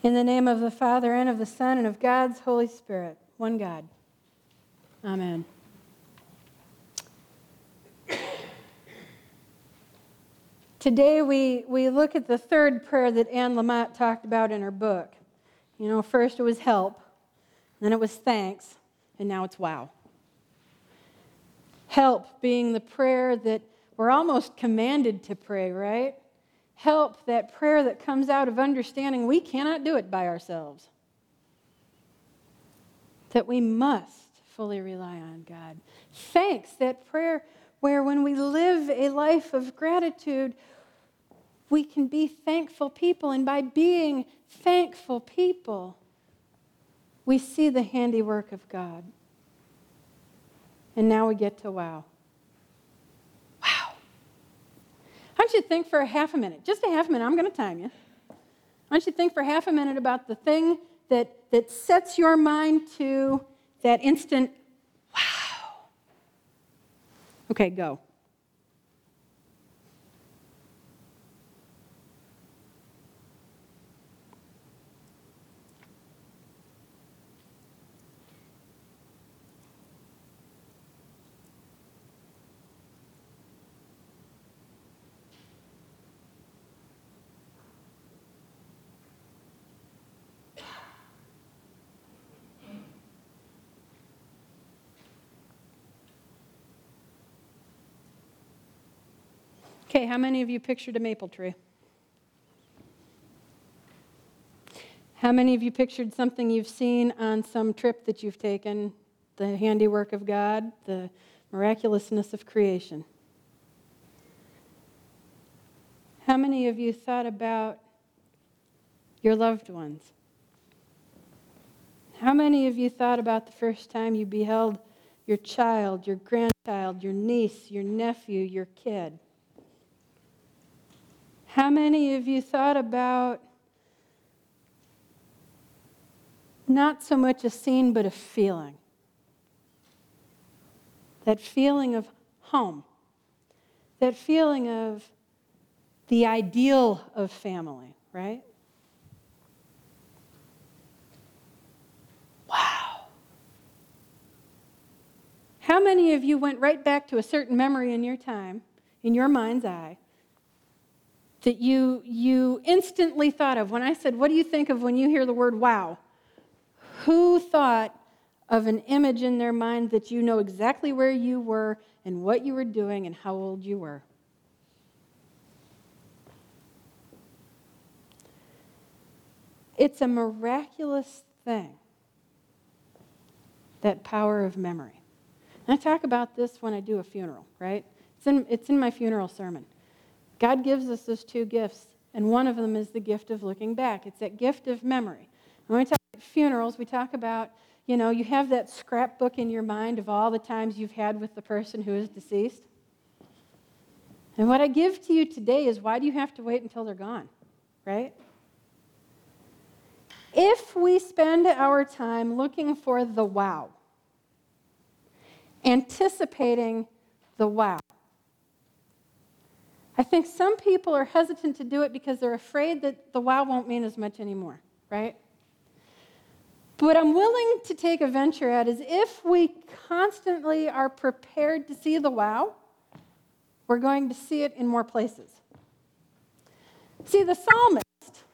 In the name of the Father, and of the Son, and of God's Holy Spirit, one God. Amen. Today we look at the third prayer that Anne Lamott talked about in her book. You know, first it was help, then it was thanks, and now it's wow. Help being the prayer that we're almost commanded to pray, right? Help, that prayer that comes out of understanding we cannot do it by ourselves. That we must fully rely on God. Thanks, that prayer where when we live a life of gratitude, we can be thankful people. And by being thankful people, we see the handiwork of God. And now we get to wow. Wow. Why don't you think for a half a minute, just a half a minute, I'm going to time you. Why don't you think for half a minute about the thing that sets your mind to that instant, wow. Okay, go. Okay, how many of you pictured a maple tree? How many of you pictured something you've seen on some trip that you've taken, the handiwork of God, the miraculousness of creation? How many of you thought about your loved ones? How many of you thought about the first time you beheld your child, your grandchild, your niece, your nephew, your kid? How many of you thought about not so much a scene, but a feeling? That feeling of home. That feeling of the ideal of family, right? Wow. How many of you went right back to a certain memory in your time, in your mind's eye, that you instantly thought of? When I said, what do you think of when you hear the word wow? Who thought of an image in their mind that you know exactly where you were and what you were doing and how old you were? It's a miraculous thing, that power of memory. And I talk about this when I do a funeral, right? It's in my funeral sermon. God gives us those two gifts, and one of them is the gift of looking back. It's that gift of memory. When we talk about funerals, we talk about, you know, you have that scrapbook in your mind of all the times you've had with the person who is deceased. And what I give to you today is, why do you have to wait until they're gone, right? If we spend our time looking for the wow, anticipating the wow, I think some people are hesitant to do it because they're afraid that the wow won't mean as much anymore, right? But what I'm willing to take a venture at is, if we constantly are prepared to see the wow, we're going to see it in more places. See, the psalmist,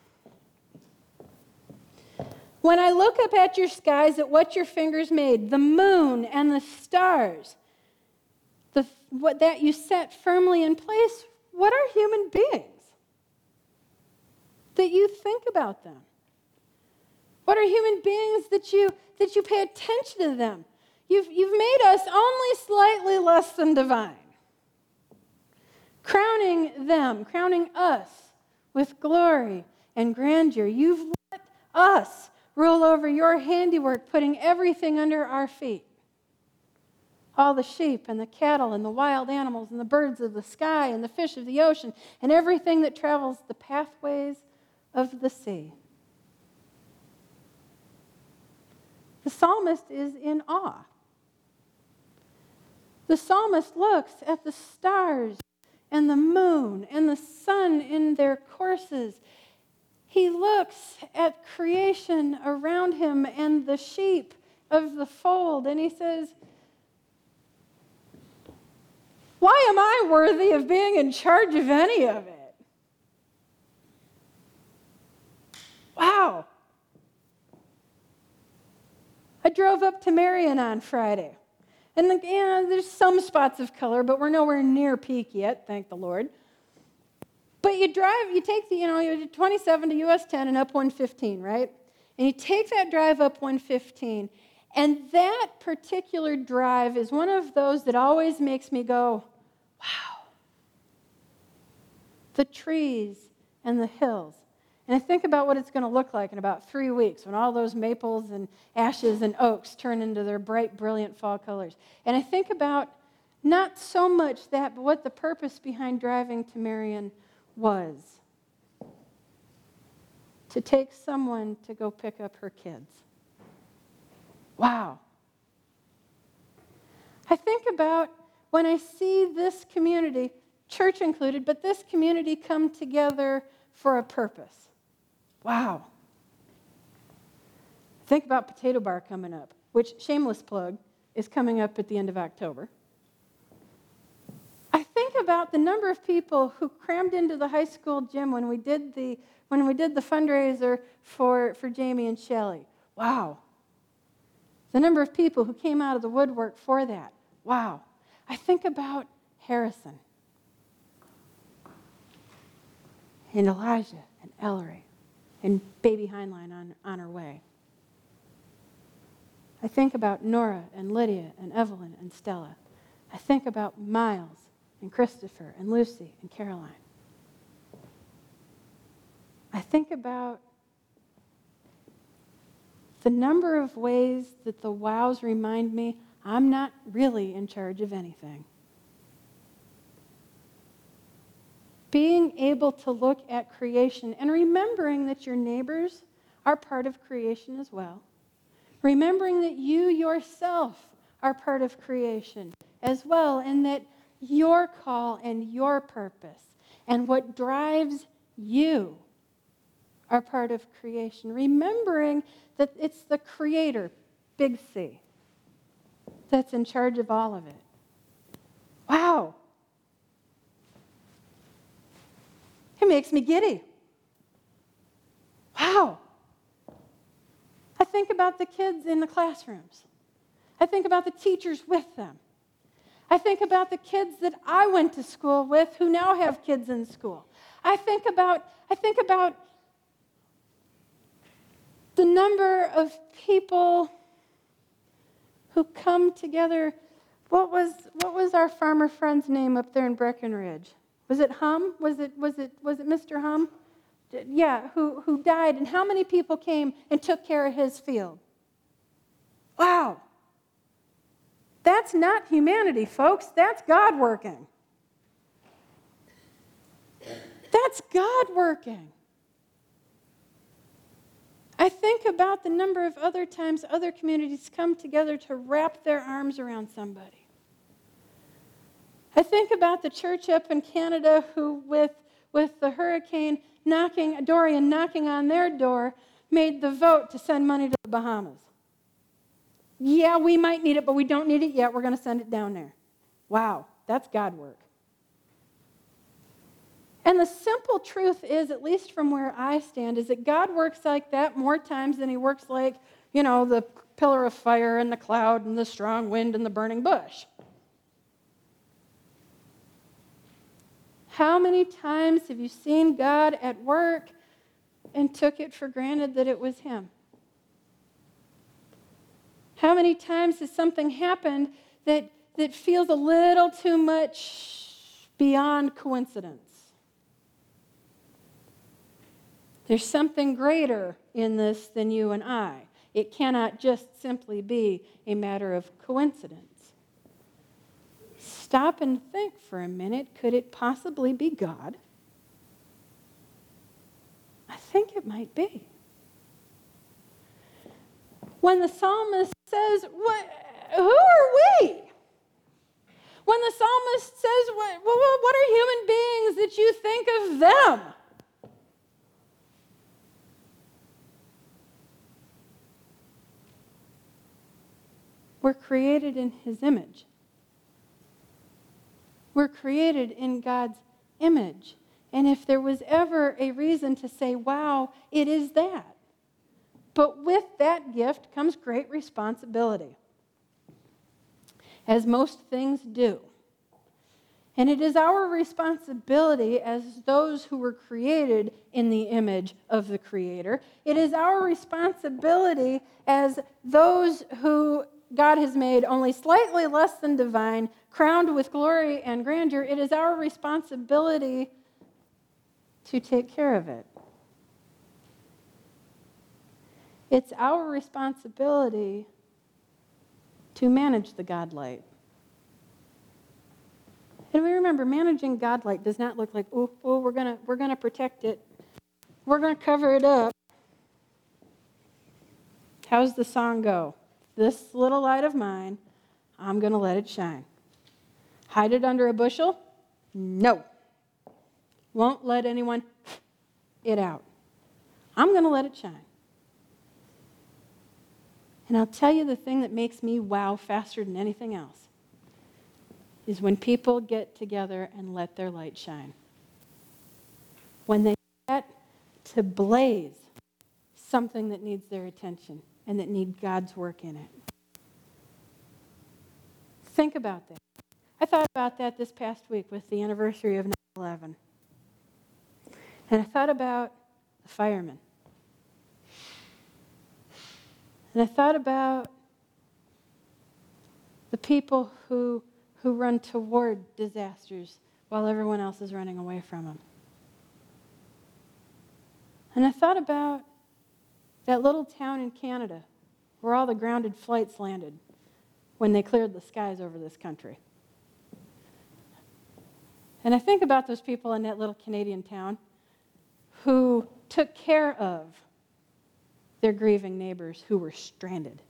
when I look up at your skies, at what your fingers made, the moon and the stars, what that you set firmly in place, what are human beings that you think about them? What are human beings that you pay attention to them? You've made us only slightly less than divine. Crowning us with glory and grandeur. You've let us rule over your handiwork, putting everything under our feet. All the sheep and the cattle and the wild animals and the birds of the sky and the fish of the ocean and everything that travels the pathways of the sea. The psalmist is in awe. The psalmist looks at the stars and the moon and the sun in their courses, He looks at creation around him and the sheep of the fold, and he says, why am I worthy of being in charge of any of it? Wow. I drove up to Marion on Friday. And there's some spots of color, but we're nowhere near peak yet, thank the Lord. But you take the 27 to US 10 and up 115, right? And you take that drive up 115, and that particular drive is one of those that always makes me go, wow. The trees and the hills. And I think about what it's going to look like in about 3 weeks when all those maples and ashes and oaks turn into their bright, brilliant fall colors. And I think about not so much that, but what the purpose behind driving to Marion was. To take someone to go pick up her kids. Wow. I think about when I see this community, church included, but this community come together for a purpose. Wow. Think about Potato Bar coming up, which, shameless plug, is coming up at the end of October. I think about the number of people who crammed into the high school gym when we did the fundraiser for Jamie and Shelley. Wow. The number of people who came out of the woodwork for that. Wow. I think about Harrison and Elijah and Ellery and baby Heinlein on her way. I think about Nora and Lydia and Evelyn and Stella. I think about Miles and Christopher and Lucy and Caroline. I think about the number of ways that the wows remind me I'm not really in charge of anything. Being able to look at creation and remembering that your neighbors are part of creation as well. Remembering that you yourself are part of creation as well, and that your call and your purpose and what drives you are part of creation. Remembering that it's the Creator, big C, that's in charge of all of it. Wow. It makes me giddy. Wow. I think about the kids in the classrooms. I think about the teachers with them. I think about the kids that I went to school with who now have kids in school. I think about the number of people who come together. What was our farmer friend's name up there in Breckenridge? Was it Hum? Was it Mr. Hum? Yeah, who died, and how many people came and took care of his field? Wow. That's not humanity, folks. That's God working. That's God working. I think about the number of other times other communities come together to wrap their arms around somebody. I think about the church up in Canada who, with the hurricane Dorian knocking on their door, made the vote to send money to the Bahamas. Yeah, we might need it, but we don't need it yet. We're going to send it down there. Wow, that's God work. And the simple truth is, at least from where I stand, is that God works like that more times than he works like, the pillar of fire and the cloud and the strong wind and the burning bush. How many times have you seen God at work and took it for granted that it was him? How many times has something happened that feels a little too much beyond coincidence? There's something greater in this than you and I. It cannot just simply be a matter of coincidence. Stop and think for a minute. Could it possibly be God? I think it might be. When the psalmist says, who are we? When the psalmist says, what are human beings that you think of them? We're created in his image. We're created in God's image. And if there was ever a reason to say, wow, it is that. But with that gift comes great responsibility, as most things do. And it is our responsibility as those who were created in the image of the Creator. It is our responsibility as those who God has made only slightly less than divine, crowned with glory and grandeur. It is our responsibility to take care of it. It's our responsibility to manage the God light. And we remember, managing God light does not look like, we're gonna protect it. We're gonna cover it up. How's the song go? This little light of mine, I'm gonna let it shine. Hide it under a bushel? No. Won't let anyone it out. I'm gonna let it shine. And I'll tell you the thing that makes me wow faster than anything else is when people get together and let their light shine. When they get to blaze something that needs their attention and that needs God's work in it. Think about that. I thought about that this past week with the anniversary of 9/11. And I thought about the firemen. And I thought about the people who run toward disasters while everyone else is running away from them. And I thought about that little town in Canada where all the grounded flights landed when they cleared the skies over this country. And I think about those people in that little Canadian town who took care of their grieving neighbors who were stranded.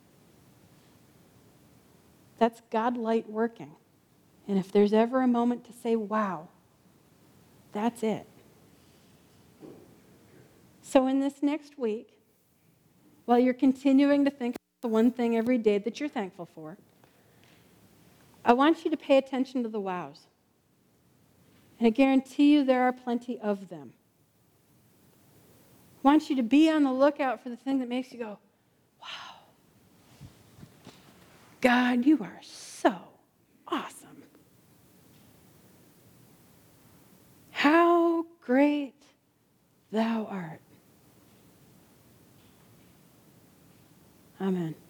That's God light working. And if there's ever a moment to say, wow, that's it. So in this next week, while you're continuing to think of the one thing every day that you're thankful for, I want you to pay attention to the wows. And I guarantee you there are plenty of them. I want you to be on the lookout for the thing that makes you go, wow, God, you are so awesome. How great thou art. Amen.